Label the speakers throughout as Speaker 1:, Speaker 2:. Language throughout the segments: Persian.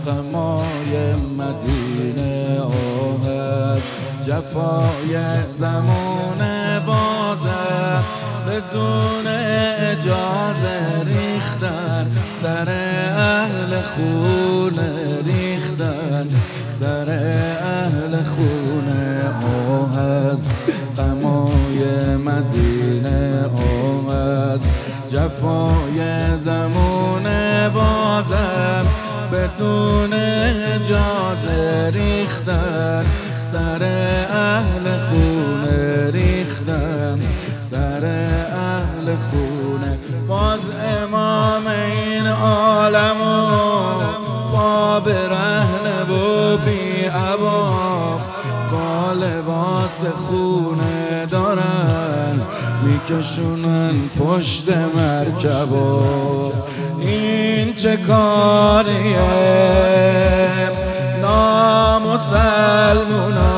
Speaker 1: غمای مدینه آهد جفای زمان بازم بدون اجازه ریختن سر اهل خونه ریختن سر اهل خونه آهد غمای مدینه آهد جفای زمان بازم بدون اجازه ریختن سر اهل خونه ریختن سر اهل خونه باز امام این عالمو با برهنه و بی عبا با لباس خونه دارن میکشونن پشت مرکبا این چه کاریه نامسلمونا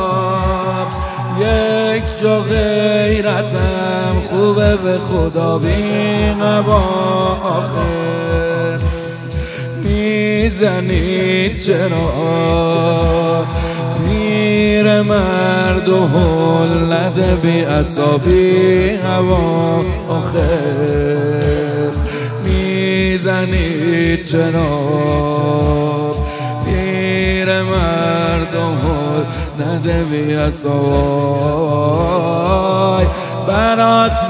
Speaker 1: یک جا غیرتم خوبه به خدا بیم با آخر میزنید چرا پیر مرد و هل نده بی عصابی هوا آخر میزنید چرا پیر مرد و هل نده بی عصابی برات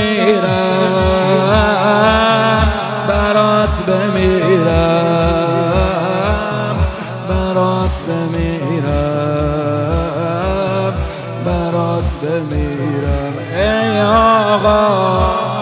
Speaker 1: بمیرم برات بمیرم برات بمیرم برات بمیرم ای آقا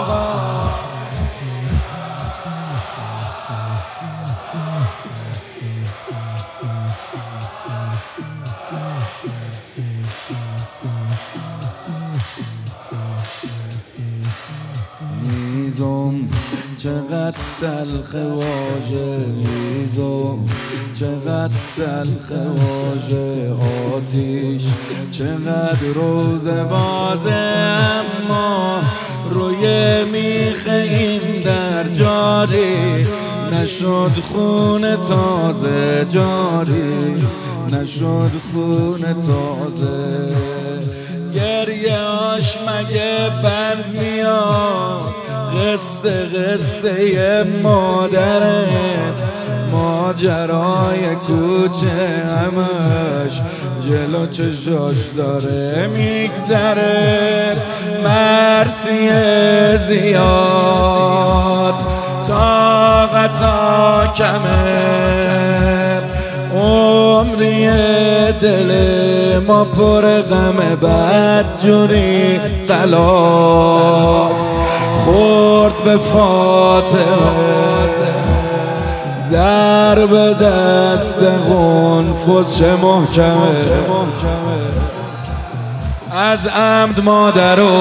Speaker 1: هیزم چقدر تلخ واژه هیزم چقدر تلخ واژه آتیش چقدر روز بازه اما روی میخ این در جاری نشد خون تازه جاری نشد خون تازه گریه آش مگه بند میاد قصه قصه مادره ماجرای کوچه همش جلو چشاش داره میگذره مرسی زیاد طاقتا کمه عمری دل ما پر غم بدجوری غلاف خورد به فاطمه ضرب دست قنفذ چه محکمه از عمد مادرو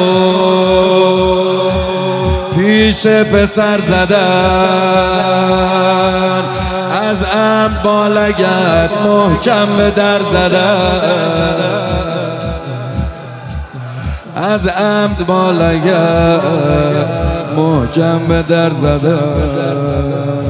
Speaker 1: پیش پسر زدن از عمد با لگد محکم به در زدن از عمد با لگد محکم به در زدن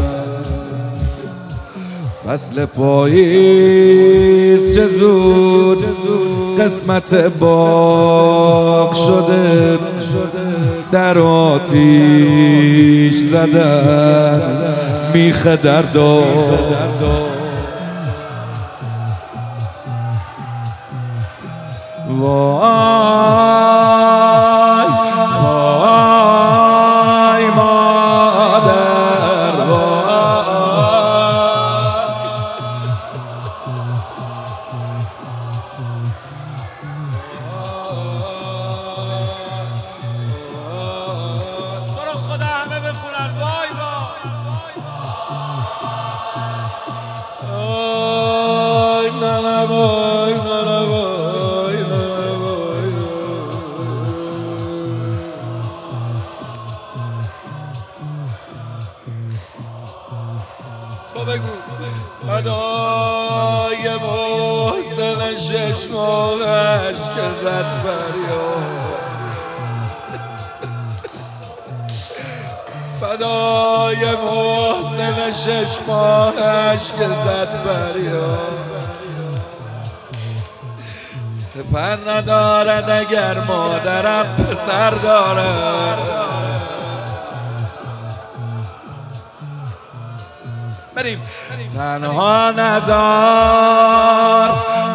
Speaker 1: فصل پاییز چه زود قسمت باغ شده در آتیش زدن میخ دردا وای وای مادر
Speaker 2: برو خدا همه بخونن وای وای نه نه وای نه نه وای نه نه وای تو بگو فدای محسن شش ماهش که زد فریاد صدای محسن 6 ماهش که زد فریاد سپر ندارد اگر مادرم پسر دارد بریم تنها نزار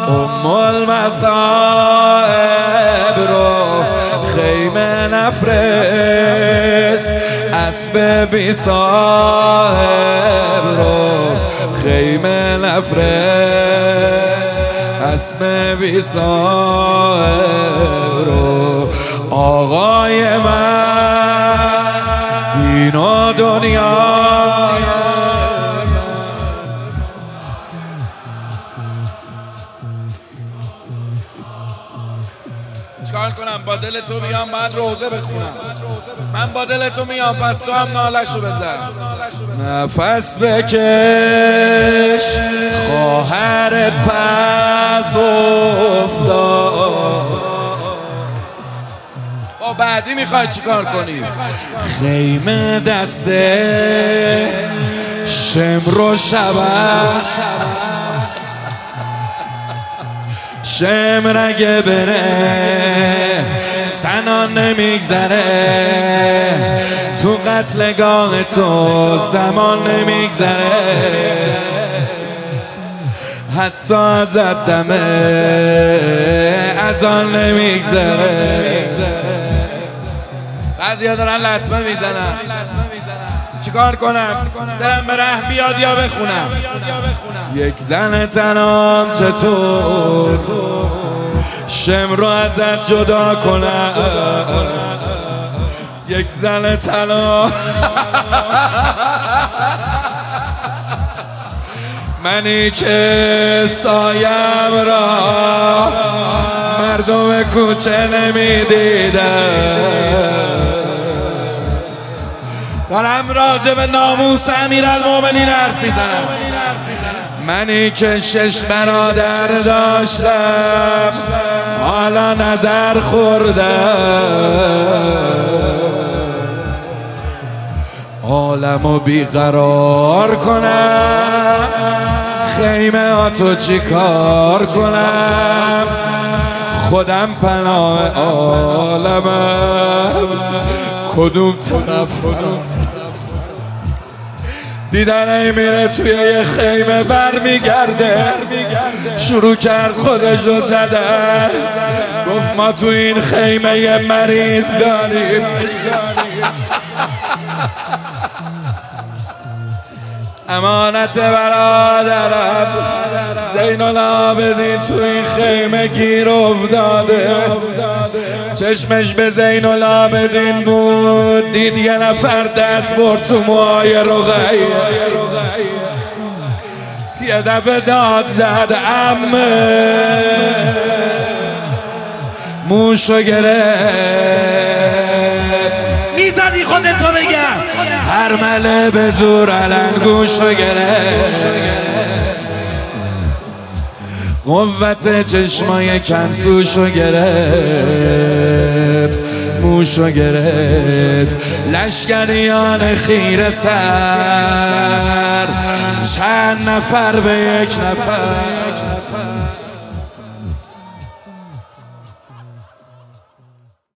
Speaker 2: المصائب رو خیمه نفرست اسب بی صاحب رو خیمه نفرست اسب بی صاحب رو آقای من دین و دنیا چکار کنم با دل تو میام بعد روزه بخونم من با دل تو میام پس تو هم نالشو بزن نفس بکش خواهرت پس افتاد با بعدی میخوای چیکار کنی خیمه دسته شمر و شبه شمر اگه بره سنا نمیگذره تو قتلگاه تو زمان نمیگذره حتی ازت دمه از آن نمیگذره بعضی دارن لطمه میزنن چیکار کنم؟ برم به ره بیاد یا بخونم یک زن تنام چطور شمر رو ازت جدا کنم یک زن تنام منی که سایم را مردم کوچه نمیدیدم دارم راجع به ناموس امیرالمومنین حرف میزنم منی که 6 برادر داشتم حالا نظر خوردم عالمو بیقرار کنم خیمه ها تو چی کار کنم خودم پناه عالمم کدوم طرف دیدن میره توی یه خیمه برمیگرده شروع کرد خودش رو زدن گفت ما تو این خیمه یه مریض داریم امانت برادرم زین العابدین تو این خیمه گیر افتاده چشمش به زین العابدین بود دید یه نفر دست برد تو موهای رقیه یه دفعه داد زد عمه موشو گرفت میزدی خودتو بگم هر مله به زور علنگوشو گرفت قوت چشمای کنسوشو گرفت موشو گرفت لشکریان خیره سر چند نفر به یک نفر